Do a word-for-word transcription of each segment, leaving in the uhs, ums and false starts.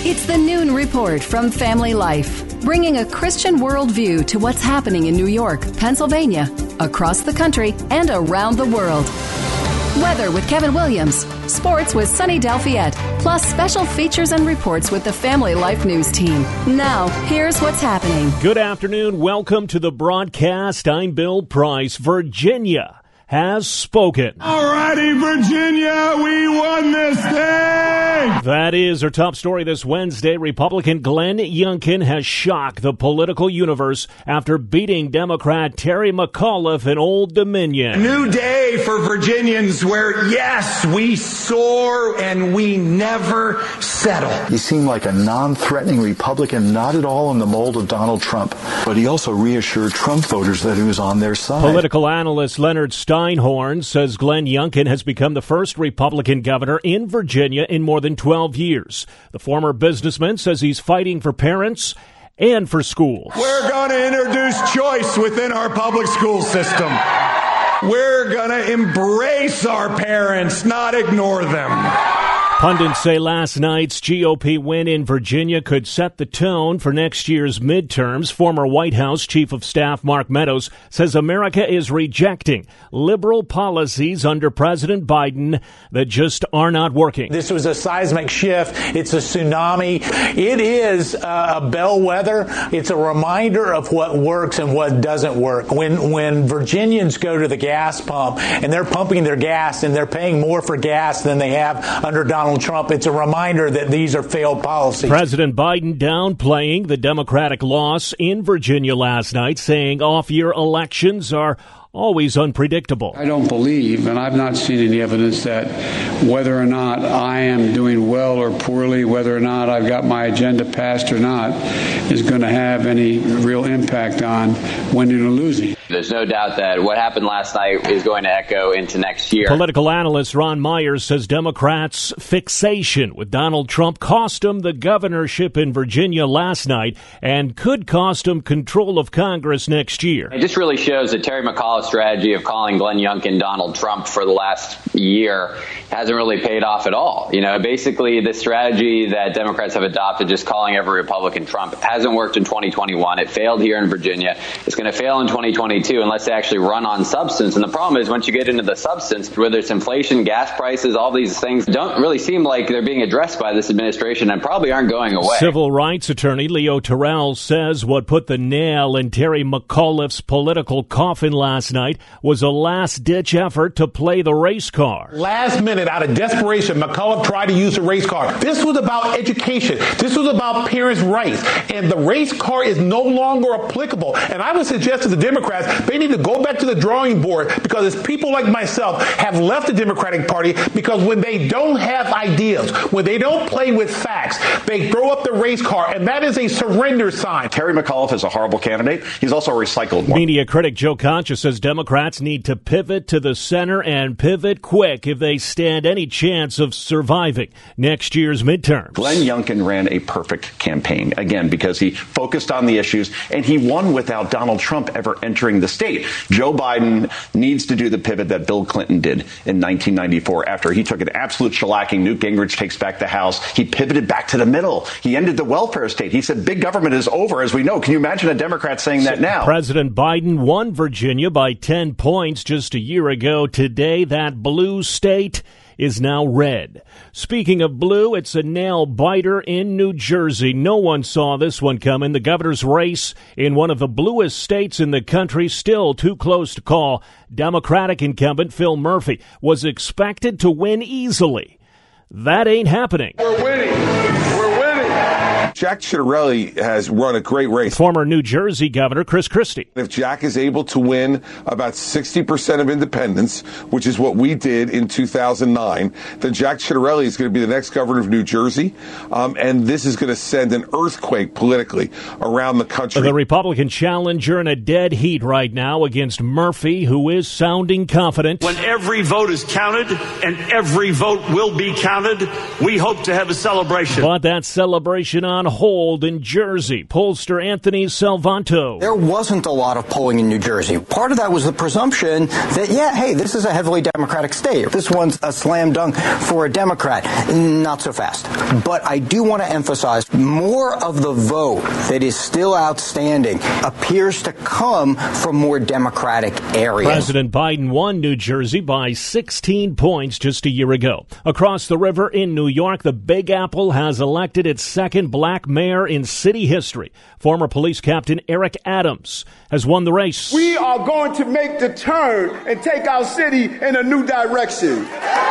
It's the Noon Report from Family Life, bringing a Christian worldview to what's happening in New York, Pennsylvania, across the country, and around the world. Weather with Kevin Williams, sports with Sunny Delfiette, plus special features and reports with the Family Life News team. Now, here's what's happening. Good afternoon. Welcome to the broadcast. I'm Bill Price. Virginia has spoken. All righty, Virginia, we won this thing! That is our top story this Wednesday. Republican Glenn Youngkin has shocked the political universe after beating Democrat Terry McAuliffe in Old Dominion. A new day for Virginians where, yes, we soar and we never settle. He seemed like a non-threatening Republican, not at all in the mold of Donald Trump. But he also reassured Trump voters that he was on their side. Political analyst Leonard Steinhorn says Glenn Youngkin has become the first Republican governor in Virginia in more than twelve years. The former businessman says he's fighting for parents and for schools. We're going to introduce choice within our public school system. We're going to embrace our parents, not ignore them. Pundits say last night's G O P win in Virginia could set the tone for next year's midterms. Former White House Chief of Staff Mark Meadows says America is rejecting liberal policies under President Biden that just are not working. This was a seismic shift. It's a tsunami. It is a bellwether. It's a reminder of what works and what doesn't work. When when Virginians go to the gas pump and they're pumping their gas and they're paying more for gas than they have under Donald Trump, it's a reminder that these are failed policies. President Biden downplaying the Democratic loss in Virginia last night, saying off-year elections are always unpredictable. I don't believe, and I've not seen any evidence that whether or not I am doing well or poorly, whether or not I've got my agenda passed or not, is going to have any real impact on winning or losing. There's no doubt that what happened last night is going to echo into next year. Political analyst Ron Myers says Democrats' fixation with Donald Trump cost him the governorship in Virginia last night and could cost him control of Congress next year. It just really shows that Terry McAuliffe's strategy of calling Glenn Youngkin Donald Trump for the last year hasn't really paid off at all. You know, basically the strategy that Democrats have adopted, just calling every Republican Trump, hasn't worked in twenty twenty-one. It failed here in Virginia. It's going to fail in twenty twenty-two unless they actually run on substance. And the problem is once you get into the substance, whether it's inflation, gas prices, all these things don't really seem like they're being addressed by this administration and probably aren't going away. Civil rights attorney Leo Terrell says what put the nail in Terry McAuliffe's political coffin last night was a last-ditch effort to play the race car. Last minute, out of desperation, McAuliffe tried to use the race car. This was about education. This was about parents' rights. And the race car is no longer applicable. And I would suggest to the Democrats, they need to go back to the drawing board because it's people like myself have left the Democratic Party because when they don't have ideas, when they don't play with facts, they throw up the race car. And that is a surrender sign. Terry McAuliffe is a horrible candidate. He's also a recycled one. Media critic Joe Concha says Democrats need to pivot to the center and pivot quick if they stand any chance of surviving next year's midterms. Glenn Youngkin ran a perfect campaign, again, because he focused on the issues and he won without Donald Trump ever entering the state. Joe Biden needs to do the pivot that Bill Clinton did in nineteen ninety-four after he took an absolute shellacking. Newt Gingrich takes back the House. He pivoted back to the middle. He ended the welfare state. He said big government is over, as we know. Can you imagine a Democrat saying that now? President Biden won Virginia by ten points just a year ago. Today, that blue state is now red. Speaking of blue, it's a nail-biter in New Jersey. No one saw this one coming. The governor's race in one of the bluest states in the country, still too close to call. Democratic incumbent Phil Murphy was expected to win easily. That ain't happening. We're winning. We're winning. Jack Ciattarelli has run a great race. Former New Jersey Governor Chris Christie. If Jack is able to win about sixty percent of independents, which is what we did in two thousand nine, then Jack Ciattarelli is going to be the next governor of New Jersey, um, and this is going to send an earthquake politically around the country. The Republican challenger in a dead heat right now against Murphy, who is sounding confident. When every vote is counted, and every vote will be counted, we hope to have a celebration. But that celebration on on hold in Jersey. Pollster Anthony Salvanto. There wasn't a lot of polling in New Jersey. Part of that was the presumption that, yeah, hey, this is a heavily Democratic state. This one's a slam dunk for a Democrat. Not so fast. But I do want to emphasize more of the vote that is still outstanding appears to come from more Democratic areas. President Biden won New Jersey by sixteen points just a year ago. Across the river in New York, the Big Apple has elected its second black mayor in city history. Former police captain Eric Adams has won the race. We are going to make the turn and take our city in a new direction.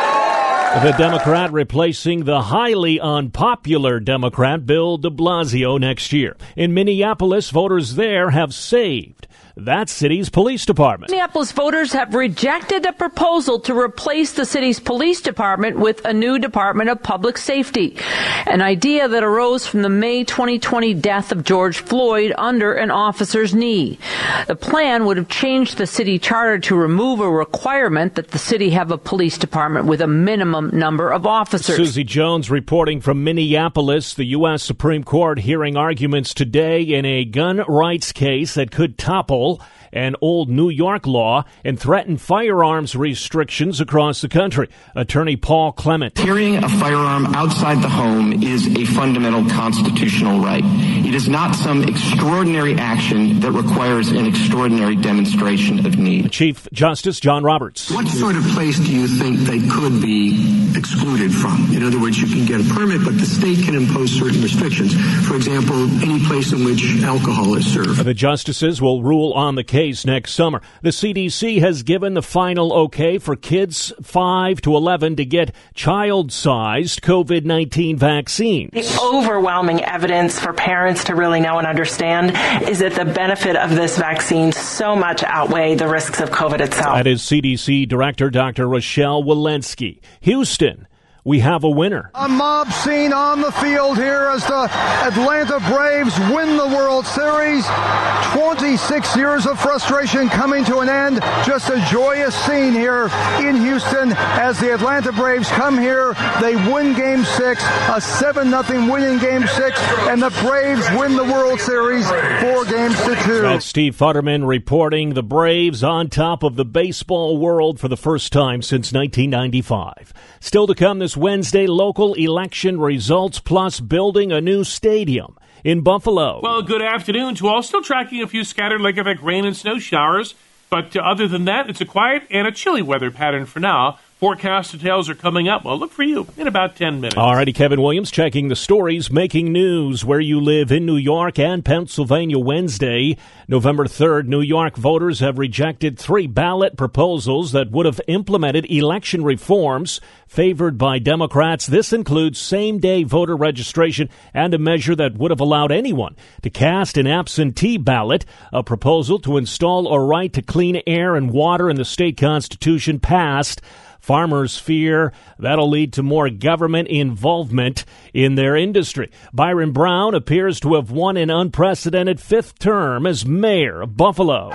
The Democrat replacing the highly unpopular Democrat Bill de Blasio next year. In Minneapolis, voters there have saved that city's police department. Minneapolis voters have rejected a proposal to replace the city's police department with a new Department of Public Safety, an idea that arose from the May twenty twenty death of George Floyd under an officer's knee. The plan would have changed the city charter to remove a requirement that the city have a police department with a minimum number of officers. Susie Jones reporting from Minneapolis. The U S Supreme Court hearing arguments today in a gun rights case that could topple an old New York law and threaten firearms restrictions across the country. Attorney Paul Clement. Carrying a firearm outside the home is a fundamental constitutional right. It is not some extraordinary action that requires an extraordinary demonstration of need. Chief Justice John Roberts. What sort of place do you think they could be excluded from? In other words, you can get a permit, but the state can impose certain restrictions. For example, any place in which alcohol is served. The justices will rule on the case next summer. The C D C has given the final okay for kids five to eleven to get child-sized COVID nineteen vaccines. The overwhelming evidence for parents to really know and understand is that the benefit of this vaccine so much outweigh the risks of COVID itself. That is C D C Director Doctor Rochelle Walensky. Houston, we have a winner. A mob scene on the field here as the Atlanta Braves win the World Series. twenty-six years of frustration coming to an end. Just a joyous scene here in Houston as the Atlanta Braves come here. They win Game six, a seven nothing win in Game six, and the Braves win the World Series four games to two. That's Steve Futterman reporting the Braves on top of the baseball world for the first time since nineteen ninety-five. Still to come this Wednesday, local election results plus building a new stadium in Buffalo. Well, good afternoon to all. Still tracking a few scattered lake-effect rain and snow showers, but uh, other than that, it's a quiet and a chilly weather pattern for now. Forecast details are coming up. Well, look for you in about ten minutes. All righty, Kevin Williams checking the stories, making news where you live in New York and Pennsylvania. Wednesday, November third, New York voters have rejected three ballot proposals that would have implemented election reforms favored by Democrats. This includes same-day voter registration and a measure that would have allowed anyone to cast an absentee ballot. A proposal to install a right to clean air and water in the state constitution passed. Farmers fear that'll lead to more government involvement in their industry. Byron Brown appears to have won an unprecedented fifth term as mayor of Buffalo.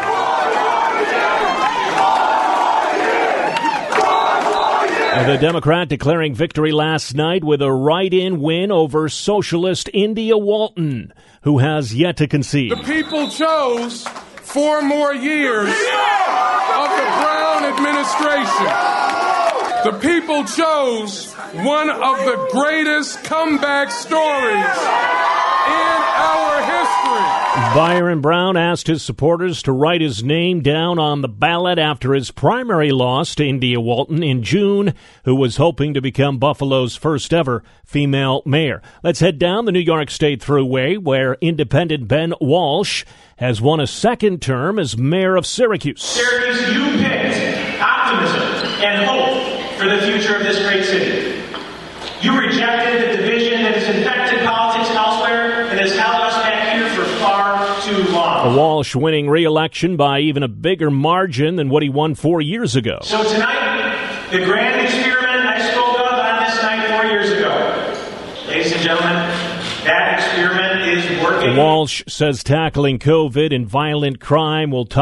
The Democrat declaring victory last night with a write-in win over socialist India Walton, who has yet to concede. The people chose four more years of the Brown administration. The people chose one of the greatest comeback stories in our history. Byron Brown asked his supporters to write his name down on the ballot after his primary loss to India Walton in June, who was hoping to become Buffalo's first ever female mayor. Let's head down the New York State Thruway, where independent Ben Walsh has won a second term as mayor of Syracuse. Syracuse, you picked optimism and hope for the future of this great city. You rejected the division that has infected politics elsewhere and has held us back here for far too long. Walsh winning re-election by even a bigger margin than what he won four years ago. So tonight, the grand experiment I spoke of on this night four years ago. Ladies and gentlemen, that experiment is working. Walsh says tackling COVID and violent crime will top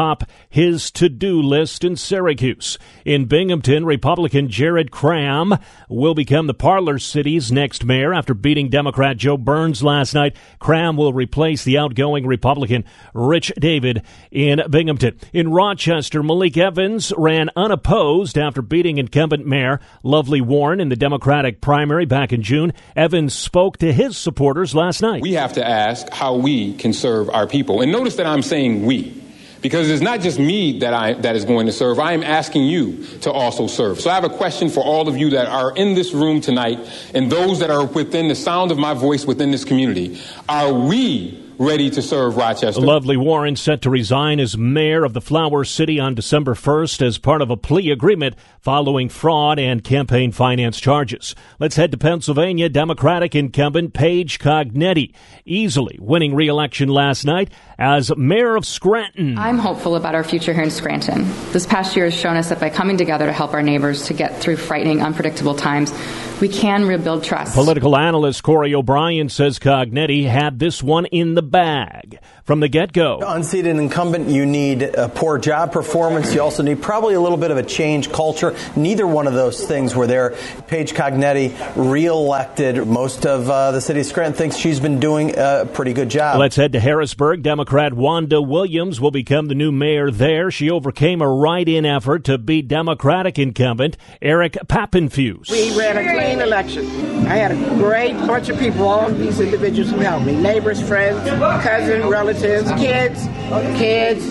his to-do list in Syracuse. In Binghamton, Republican Jared Cram will become the Parlor City's next mayor after beating Democrat Joe Burns last night. Cram will replace the outgoing Republican Rich David in Binghamton. In Rochester, Malik Evans ran unopposed after beating incumbent Mayor Lovely Warren in the Democratic primary back in June. Evans spoke to his supporters last night. We have to ask how we can serve our people. And notice that I'm saying we, because it's not just me that I that is going to serve. I am asking you to also serve. So I have a question for all of you that are in this room tonight and those that are within the sound of my voice within this community. Are we ready to serve Rochester? Lovely Warren set to resign as mayor of the Flower City on December first as part of a plea agreement following fraud and campaign finance charges. Let's head to Pennsylvania. Democratic incumbent Paige Cognetti easily winning re-election last night as mayor of Scranton. I'm hopeful about our future here in Scranton. This past year has shown us that by coming together to help our neighbors to get through frightening, unpredictable times, we can rebuild trust. Political analyst Corey O'Brien says Cognetti had this one in the bag from the get-go. Unseated incumbent, you need a poor job performance. You also need probably a little bit of a change culture. Neither one of those things were there. Paige Cognetti re-elected. Most of uh, the city of Scranton thinks she's been doing a pretty good job. Let's head to Harrisburg. Democrat Wanda Williams will become the new mayor there. She overcame a write-in effort to beat Democratic incumbent Eric Pappenfuse. We ran a clean election. I had a great bunch of people, all these individuals who helped me, neighbors, friends, cousins, relatives, kids, kids.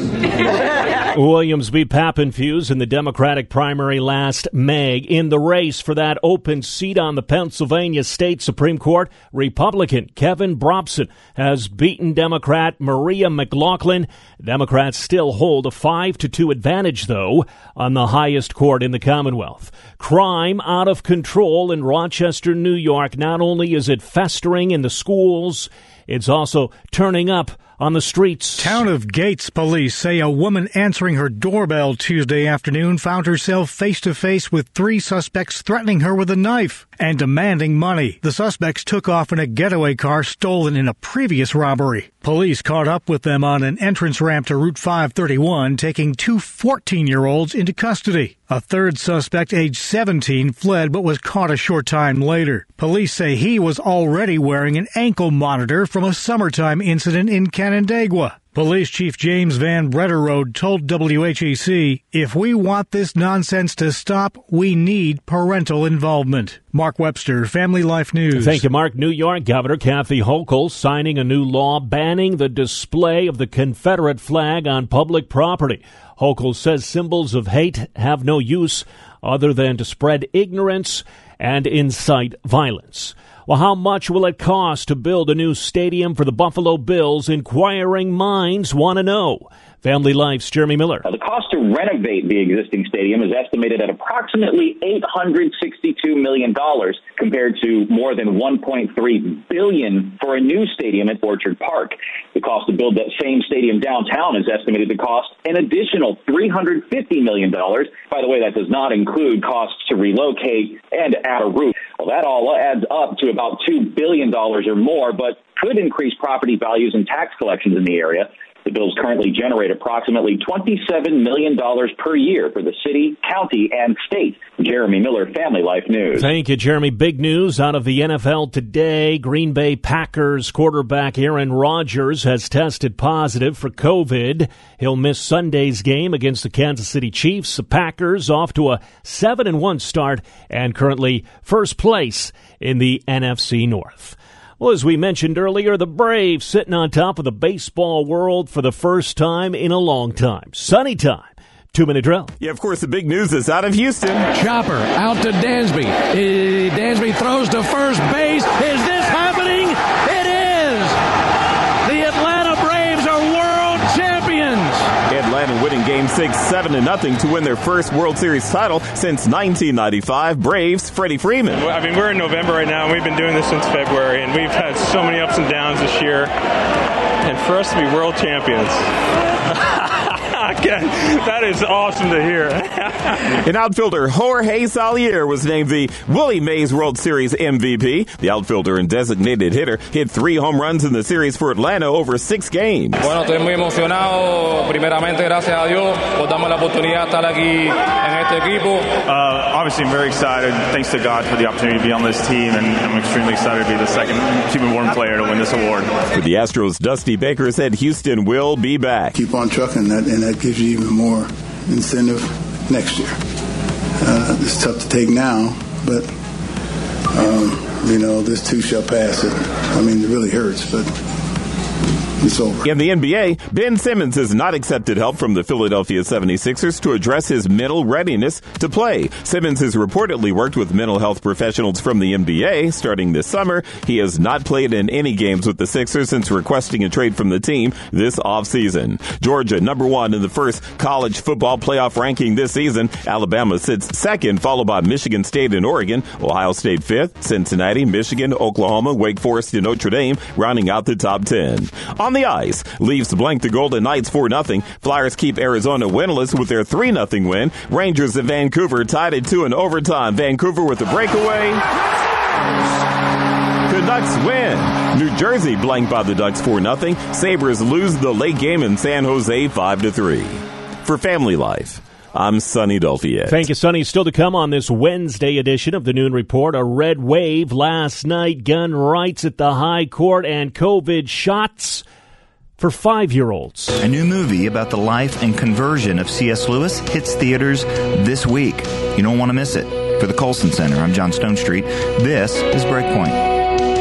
Williams beat Pappenfuse in the Democratic primary last May. In the race for that open seat on the Pennsylvania State Supreme Court, Republican Kevin Brobson has beaten Democrat Maria McLaughlin. Democrats still hold a five to two advantage, though, on the highest court in the Commonwealth. Crime out of control in Rochester, New York. Not only is it festering in the schools, it's also turning up on the streets. Town of Gates police say a woman answering her doorbell Tuesday afternoon found herself face-to-face with three suspects threatening her with a knife and demanding money. The suspects took off in a getaway car stolen in a previous robbery. Police caught up with them on an entrance ramp to Route five thirty-one, taking two fourteen-year-olds into custody. A third suspect, aged seventeen, fled but was caught a short time later. Police say he was already wearing an ankle monitor from a summertime incident in Canandaigua. Police Chief James Van Bretterode told W H E C, if we want this nonsense to stop, we need parental involvement. Mark Webster, Family Life News. Thank you, Mark. New York Governor Kathy Hochul signing a new law banning the display of the Confederate flag on public property. Hochul says symbols of hate have no use other than to spread ignorance and incite violence. Well, how much will it cost to build a new stadium for the Buffalo Bills? Inquiring minds want to know. Family Life's Jeremy Miller. Uh, the cost to renovate the existing stadium is estimated at approximately eight hundred sixty-two million dollars compared to more than one point three billion dollars for a new stadium at Orchard Park. The cost to build that same stadium downtown is estimated to cost an additional three hundred fifty million dollars. By the way, that does not include costs to relocate and add a roof. Well, that all adds up to about two billion dollars or more, but could increase property values and tax collections in the area. The bills currently generate approximately twenty-seven million dollars per year for the city, county, and state. Jeremy Miller, Family Life News. Thank you, Jeremy. Big news out of the N F L today. Green Bay Packers quarterback Aaron Rodgers has tested positive for COVID. He'll miss Sunday's game against the Kansas City Chiefs. The Packers off to a seven and one start and currently first place in the N F C North. Well, as we mentioned earlier, the Braves sitting on top of the baseball world for the first time in a long time. Sunny time. Two-minute drill. Yeah, of course, the big news is out of Houston. Chopper out to Dansby. Uh, Dansby throws to first base. Is this happening? It is! The Atlanta Braves are world champions! Atlanta winning Game six, seven to nothing to win their first World Series title since nineteen ninety-five. Braves, Freddie Freeman. I mean, we're in November right now, and we've been doing this since February, and we've had so many ups and downs this year. And for us to be world champions, again, that is awesome to hear. And outfielder Jorge Salier was named the Willie Mays World Series M V P. The outfielder and designated hitter hit three home runs in the series for Atlanta over six games. Bueno, estoy muy emocionado. Primeramente, gracias a Dios por darme la oportunidad de estar aquí en este equipo. Uh, obviously, I'm very excited. Thanks to God for the opportunity to be on this team, and I'm extremely excited to be the second team-born player to win this award. For the Astros, Dusty Baker said Houston will be back. Keep on trucking, that, and that gives you even more incentive next year. Uh, it's tough to take now, but, um, you know, this too shall pass. It, I mean, it really hurts, but it's over. In the N B A, Ben Simmons has not accepted help from the Philadelphia seventy-sixers to address his mental readiness to play. Simmons has reportedly worked with mental health professionals from the N B A starting this summer. He has not played in any games with the Sixers since requesting a trade from the team this offseason. Georgia, number one in the first college football playoff ranking this season. Alabama sits second, followed by Michigan State and Oregon. Ohio State fifth. Cincinnati, Michigan, Oklahoma, Wake Forest, and Notre Dame rounding out the top ten. On the ice, Leafs blank the Golden Knights four nothing. Flyers keep Arizona winless with their three nothing win. Rangers at Vancouver tied at two in overtime. Vancouver with the breakaway. Canucks win. New Jersey blanked by the Ducks four nothing. Sabres lose the late game in San Jose five to three. For Family Life, I'm Sonny Dolfiet. Thank you, Sonny. Still to come on this Wednesday edition of the Noon Report, a red wave last night, gun rights at the High Court, and COVID shots for five-year-olds. A new movie about the life and conversion of C S. Lewis hits theaters this week. You don't want to miss it. For the Colson Center, I'm John Stonestreet. This is Breakpoint.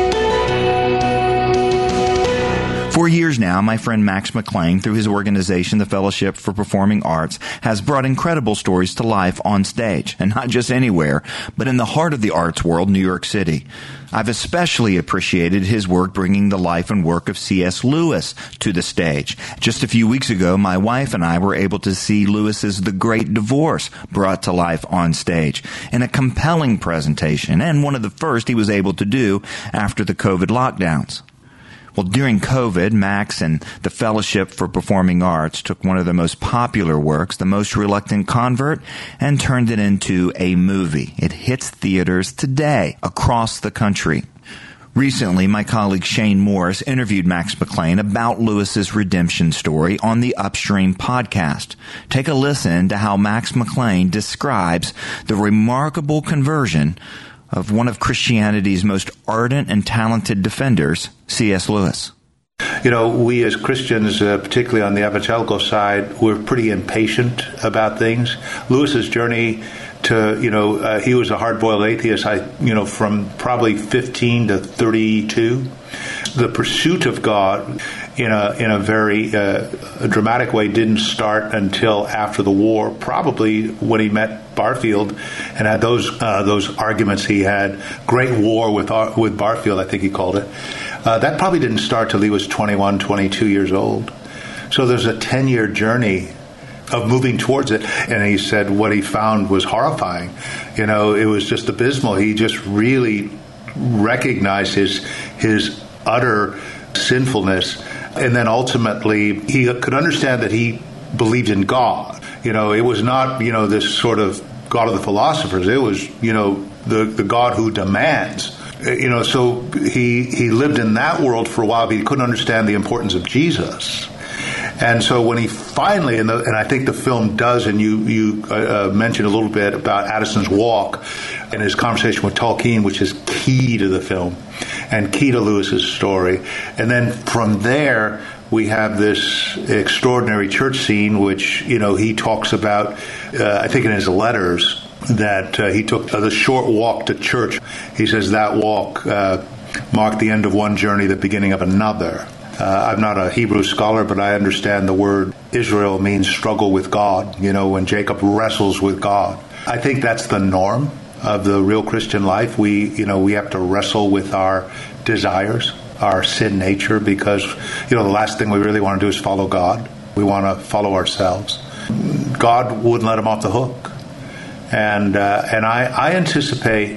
For years now, my friend Max McClain, through his organization, the Fellowship for Performing Arts, has brought incredible stories to life on stage, and not just anywhere, but in the heart of the arts world, New York City. I've especially appreciated his work bringing the life and work of C S. Lewis to the stage. Just a few weeks ago, my wife and I were able to see Lewis's The Great Divorce brought to life on stage in a compelling presentation, and one of the first he was able to do after the COVID lockdowns. Well, during COVID, Max and the Fellowship for Performing Arts took one of their most popular works, The Most Reluctant Convert, and turned it into a movie. It hits theaters today across the country. Recently, my colleague Shane Morris interviewed Max McClain about Lewis's redemption story on the Upstream podcast. Take a listen to how Max McClain describes the remarkable conversion of one of Christianity's most ardent and talented defenders, C S. Lewis. You know, we as Christians, uh, particularly on the evangelical side, we're pretty impatient about things. Lewis's journey to, you know, uh, he was a hard-boiled atheist, I, you know, from probably fifteen to thirty-two. The pursuit of God in a in a very uh, a dramatic way didn't start until after the war, probably when he met Barfield and had those uh, those arguments he had. Great war with with Barfield, I think he called it. Uh, that probably didn't start till he was twenty-one, twenty-two years old. So there's a ten-year journey of moving towards it. And he said what he found was horrifying. You know, it was just abysmal. He just really recognized his his utter sinfulness. And then ultimately, he could understand that he believed in God. You know, it was not, you know, this sort of God of the philosophers. It was, you know, the, the God who demands. You know, so he he lived in that world for a while, but he couldn't understand the importance of Jesus. And so when he finally, and, the, and I think the film does, and you, you uh, mentioned a little bit about Addison's walk and his conversation with Tolkien, which is key to the film and key to Lewis's story. And then from there, we have this extraordinary church scene, which, you know, he talks about, uh, I think in his letters, that uh, he took uh, the short walk to church. He says that walk uh, marked the end of one journey, the beginning of another. Uh, I'm not a Hebrew scholar, but I understand the word Israel means struggle with God, you know, when Jacob wrestles with God. I think that's the norm of the real Christian life. We, you know, we have to wrestle with our desires, our sin nature, because, you know, the last thing we really want to do is follow God. We want to follow ourselves. God wouldn't let him off the hook. And uh, and I, I anticipate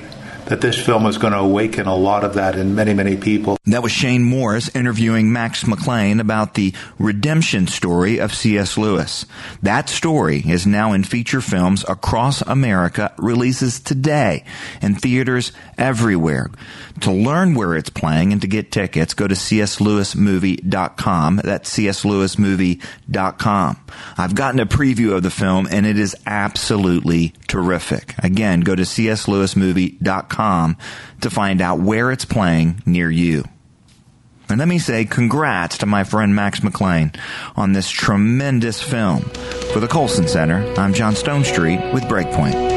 that this film is going to awaken a lot of that in many, many people. That was Shane Morris interviewing Max McClain about the redemption story of C S. Lewis. That story is now in feature films across America, releases today in theaters everywhere. To learn where it's playing and to get tickets, go to c s lewis movie dot com. That's c s lewis movie dot com. I've gotten a preview of the film, and it is absolutely terrific. Again, go to c s lewis movie dot com to find out where it's playing near you. And let me say congrats to my friend Max McClain on this tremendous film. For the Colson Center, I'm John Stonestreet with Breakpoint.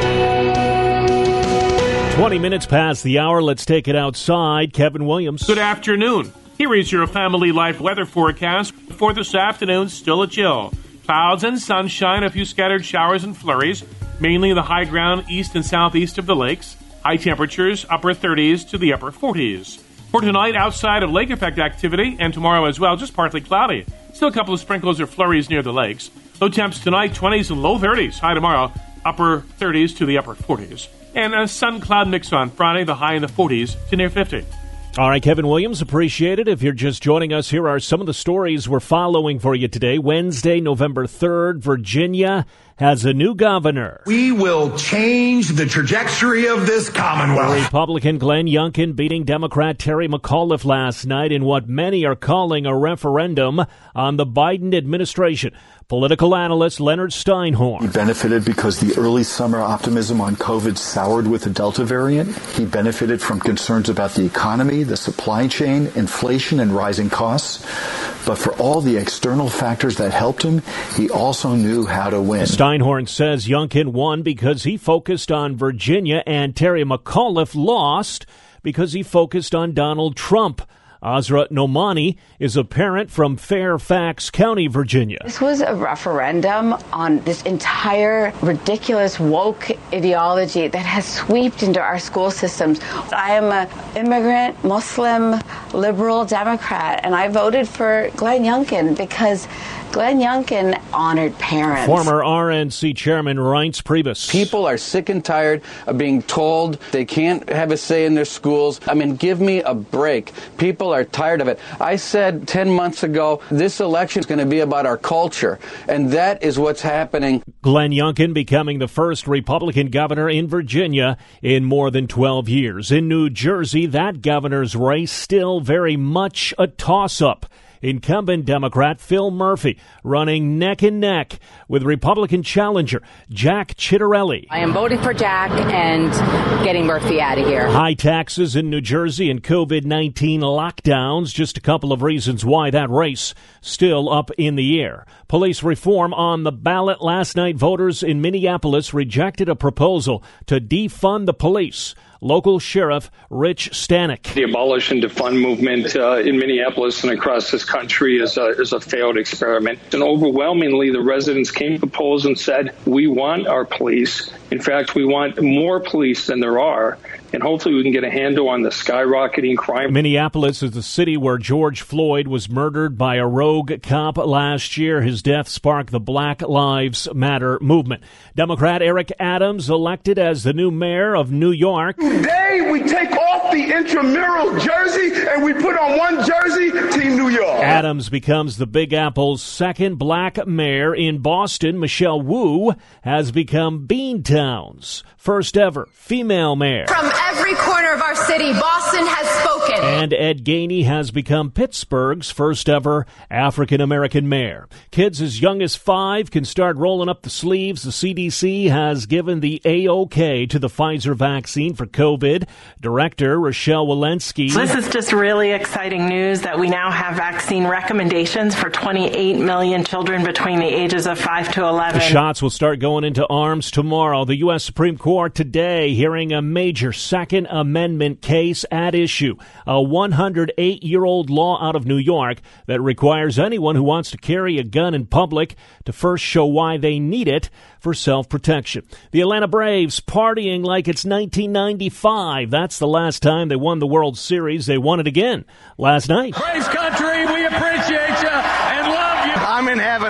twenty minutes past the hour. Let's take it outside. Kevin Williams. Good afternoon. Here is your family life weather forecast for this afternoon. Still a chill. Clouds and sunshine, a few scattered showers and flurries, mainly the high ground east and southeast of the lakes. High temperatures, upper thirties to the upper forties. For tonight, outside of lake effect activity, and tomorrow as well, just partly cloudy. Still a couple of sprinkles or flurries near the lakes. Low temps tonight, twenties and low thirties. High tomorrow, upper thirties to the upper forties. And a sun-cloud mix on Friday, the high in the forties to near fifty. All right, Kevin Williams, appreciate it. If you're just joining us, here are some of the stories we're following for you today. Wednesday, November third, Virginia has a new governor. We will change the trajectory of this Commonwealth. Republican Glenn Youngkin beating Democrat Terry McAuliffe last night in what many are calling a referendum on the Biden administration. Political analyst Leonard Steinhorn. He benefited because the early summer optimism on COVID soured with the Delta variant. He benefited from concerns about the economy, the supply chain, inflation, and rising costs. But for all the external factors that helped him, he also knew how to win. Steinhorn says Youngkin won because he focused on Virginia and Terry McAuliffe lost because he focused on Donald Trump. Azra Nomani is a parent from Fairfax County, Virginia. This was a referendum on this entire ridiculous woke ideology that has swept into our school systems. I am an immigrant, Muslim, liberal Democrat, and I voted for Glenn Youngkin because Glenn Youngkin honored parents. Former R N C Chairman Reince Priebus. People are sick and tired of being told they can't have a say in their schools. I mean, give me a break. People are tired of it. I said ten months ago, this election is going to be about our culture, and that is what's happening. Glenn Youngkin becoming the first Republican governor in Virginia in more than twelve years. In New Jersey, that governor's race still very much a toss-up. Incumbent Democrat Phil Murphy running neck and neck with Republican challenger Jack Ciattarelli. I am voting for Jack and getting Murphy out of here. High taxes in New Jersey and COVID nineteen lockdowns, just a couple of reasons why that race still up in the air. Police reform on the ballot last night. Voters in Minneapolis rejected a proposal to defund the police. Local Sheriff Rich Stanek. The abolish and defund movement uh, in Minneapolis and across this country is a, is a failed experiment. And overwhelmingly, the residents came to the polls and said, we want our police. In fact, we want more police than there are. And hopefully we can get a handle on the skyrocketing crime. Minneapolis is the city where George Floyd was murdered by a rogue cop last year. His death sparked the Black Lives Matter movement. Democrat Eric Adams elected as the new mayor of New York. Today we take off the intramural jersey and we put on one jersey, Team New York. Adams becomes the Big Apple's second black mayor. In Boston, Michelle Wu has become Beantown's first ever female mayor. From every corner of our city, Boston has spoken. And Ed Gainey has become Pittsburgh's first ever African-American mayor. Kids as young as five can start rolling up the sleeves. The C D C has given the A-OK to the Pfizer vaccine for COVID. Director Rochelle Walensky. This is just really exciting news that we now have vaccine recommendations for twenty-eight million children between the ages of five to eleven. The shots will start going into arms tomorrow. The U S Supreme Court today hearing a major Second Amendment case at issue. A one hundred eight-year-old law out of New York that requires anyone who wants to carry a gun in public to first show why they need it for self-protection. The Atlanta Braves partying like it's nineteen ninety-five. That's the last time they won the World Series. They won it again last night. Braves country, we appreciate you and love you. I'm in heaven. Oh,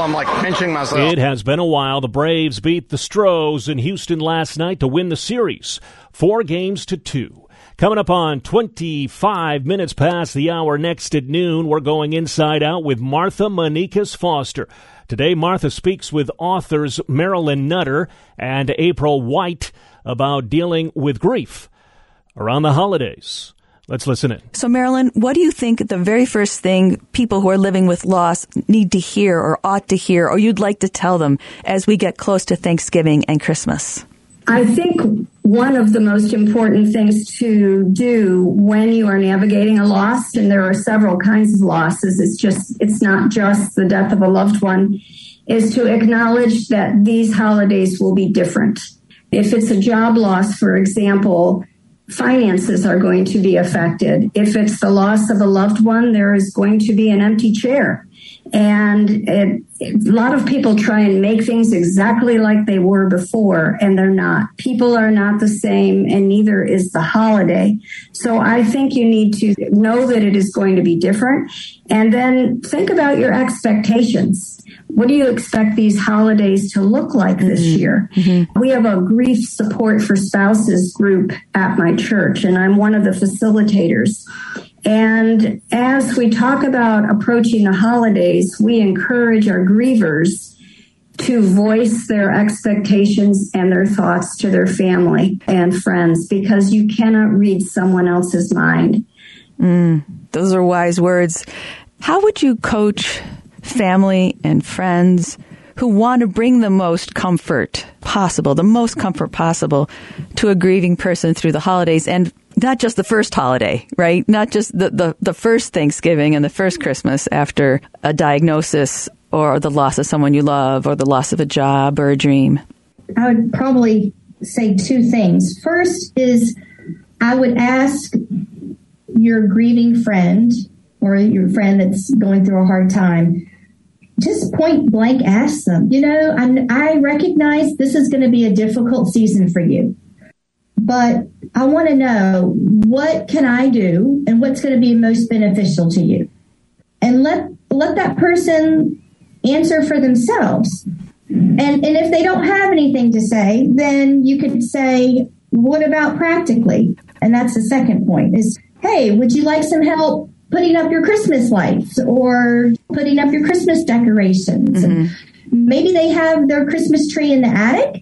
I'm like pinching myself. It has been a while. The Braves beat the Stros in Houston last night to win the series, four games to two. Coming up on twenty-five minutes past the hour next at noon, we're going inside out with Martha Manikas Foster. Today, Martha speaks with authors Marilyn Nutter and April White about dealing with grief around the holidays. Let's listen in. So, Marilyn, what do you think the very first thing people who are living with loss need to hear or ought to hear, or you'd like to tell them as we get close to Thanksgiving and Christmas? I think one of the most important things to do when you are navigating a loss, and there are several kinds of losses, it's just, it's not just the death of a loved one, is to acknowledge that these holidays will be different. If it's a job loss, for example, finances are going to be affected. If it's the loss of a loved one, there is going to be an empty chair. And it, a lot of people try and make things exactly like they were before, and they're not. People are not the same, and neither is the holiday. So I think you need to know that it is going to be different, and then think about your expectations. What do you expect these holidays to look like this mm-hmm. year? Mm-hmm. We have a grief support for spouses group at my church, and I'm one of the facilitators. And as we talk about approaching the holidays, we encourage our grievers to voice their expectations and their thoughts to their family and friends, because you cannot read someone else's mind. Mm, those are wise words. How would you coach family and friends who want to bring the most comfort possible, the most comfort possible to a grieving person through the holidays, and not just the first holiday, right? Not just the, the, the first Thanksgiving and the first Christmas after a diagnosis or the loss of someone you love or the loss of a job or a dream? I would probably say two things. First is I would ask your grieving friend or your friend that's going through a hard time, just point blank ask them, you know, I, I recognize this is going to be a difficult season for you, but I want to know, what can I do and what's going to be most beneficial to you? And let let that person answer for themselves. And, and if they don't have anything to say, then you could say, what about practically? And that's the second point is, hey, would you like some help putting up your Christmas lights or putting up your Christmas decorations? Mm-hmm. Maybe they have their Christmas tree in the attic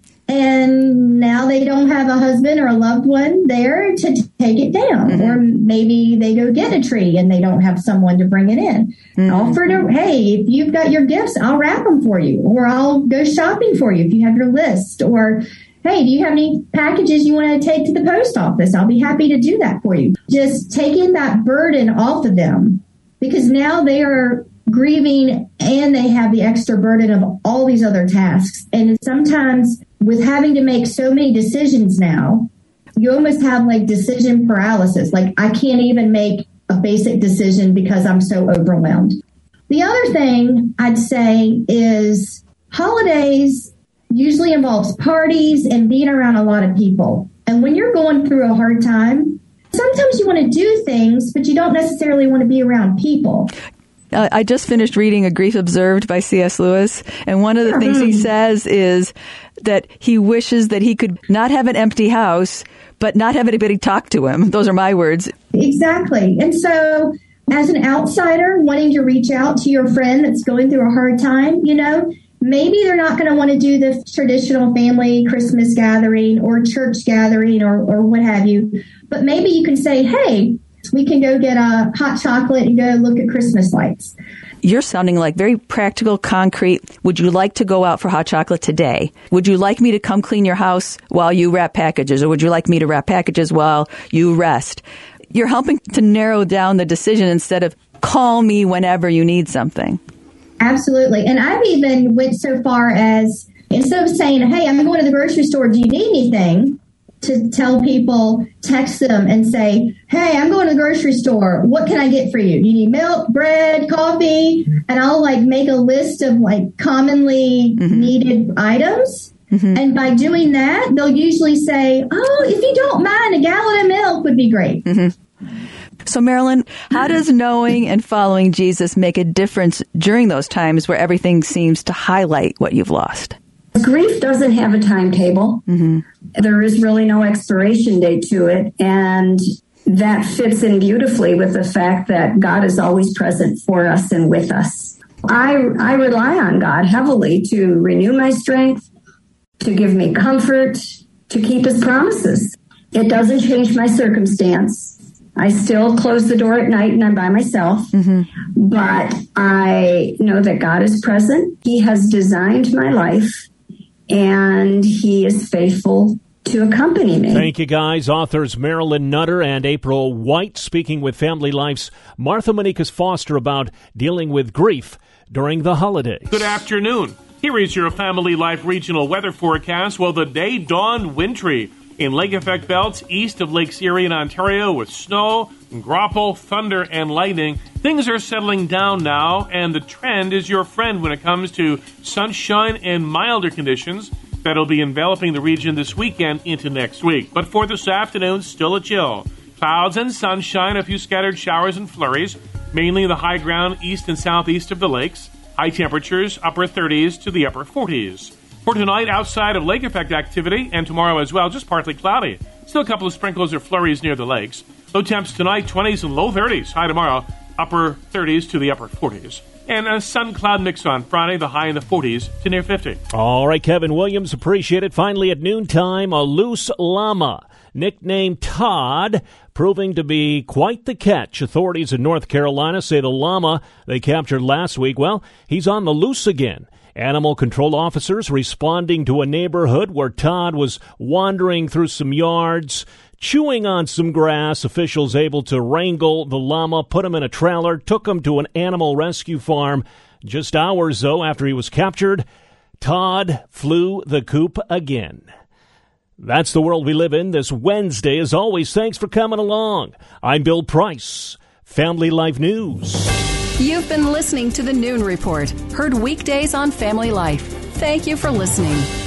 and now they don't have a husband or a loved one there to t- take it down. Mm-hmm. Or maybe they go get a tree and they don't have someone to bring it in. Mm-hmm. Offer to, hey, if you've got your gifts, I'll wrap them for you, or I'll go shopping for you if you have your list. Or, hey, do you have any packages you want to take to the post office? I'll be happy to do that for you. Just taking that burden off of them, because now they are grieving and they have the extra burden of all these other tasks. And sometimes with having to make so many decisions now, you almost have like decision paralysis. Like, I can't even make a basic decision because I'm so overwhelmed. The other thing I'd say is holidays usually involves parties and being around a lot of people. And when you're going through a hard time, sometimes you want to do things, but you don't necessarily want to be around people. Uh, I just finished reading A Grief Observed by C S Lewis, and one of the things he says is that he wishes that he could not have an empty house, but not have anybody talk to him. Those are my words. Exactly. And so as an outsider wanting to reach out to your friend that's going through a hard time, you know, maybe they're not going to want to do the traditional family Christmas gathering or church gathering or, or what have you. But maybe you can say, hey, we can go get a hot chocolate and go look at Christmas lights. You're sounding like very practical, concrete. Would you like to go out for hot chocolate today? Would you like me to come clean your house while you wrap packages? Or would you like me to wrap packages while you rest? You're helping to narrow down the decision instead of call me whenever you need something. Absolutely. And I've even went so far as, instead of saying, hey, I'm going to the grocery store, do you need anything? To tell people, text them and say, hey, I'm going to the grocery store. What can I get for you? Do you need milk, bread, coffee? And I'll like make a list of like commonly mm-hmm. needed items. Mm-hmm. And by doing that, they'll usually say, oh, if you don't mind, a gallon of milk would be great. Mm-hmm. So, Marilyn, how does knowing and following Jesus make a difference during those times where everything seems to highlight what you've lost? Grief doesn't have a timetable. Mm-hmm. There is really no expiration date to it. And that fits in beautifully with the fact that God is always present for us and with us. I, I rely on God heavily to renew my strength, to give me comfort, to keep his promises. It doesn't change my circumstance. I still close the door at night and I'm by myself, mm-hmm. but I know that God is present. He has designed my life and he is faithful to accompany me. Thank you, guys. Authors Marilyn Nutter and April White speaking with Family Life's Martha Manikas Foster about dealing with grief during the holidays. Good afternoon. Here is your Family Life regional weather forecast. Well, the day dawned wintry in lake effect belts east of Lakes Erie in Ontario with snow, grapple, thunder, and lightning. Things are settling down now, and the trend is your friend when it comes to sunshine and milder conditions that'll be enveloping the region this weekend into next week. But for this afternoon, still a chill. Clouds and sunshine, a few scattered showers and flurries, mainly the high ground east and southeast of the lakes. High temperatures, upper thirties to the upper forties. For tonight, outside of lake effect activity, and tomorrow as well, just partly cloudy. Still a couple of sprinkles or flurries near the lakes. Low temps tonight, twenties and low thirties. High tomorrow, upper thirties to the upper forties. And a sun-cloud mix on Friday, the high in the forties to near fifty. All right, Kevin Williams, appreciate it. Finally, at noontime, a loose llama, nicknamed Todd, proving to be quite the catch. Authorities in North Carolina say the llama they captured last week, well, he's on the loose again. Animal control officers responding to a neighborhood where Todd was wandering through some yards, chewing on some grass. Officials able to wrangle the llama, put him in a trailer, took him to an animal rescue farm. Just hours, though, after he was captured, Todd flew the coop again. That's the world we live in this Wednesday. As always, thanks for coming along. I'm Bill Price, Family Life News. You've been listening to the Noon Report, heard weekdays on Family Life. Thank you for listening.